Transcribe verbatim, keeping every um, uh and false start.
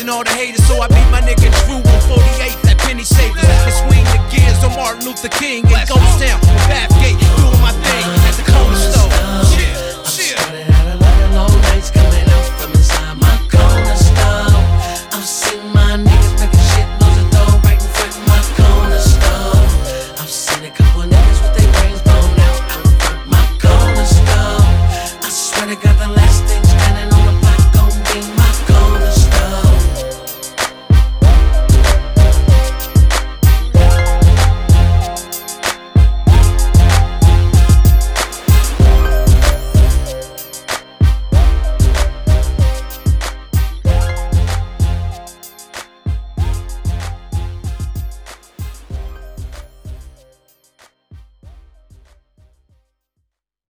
all the haters, so I beat my nigga Drew on forty-eighth at Penny Savers and swing the gears on Martin Luther King in Ghost Town, Bathgate, doing my thing at the corner store. Yeah, yeah. Started out a lot of long nights coming out from inside my corner store. I've seen my niggas making shit lose a door right in front of my corner store. I've seen a couple niggas with their brains blown out out in front of my corner store. I swear to God, the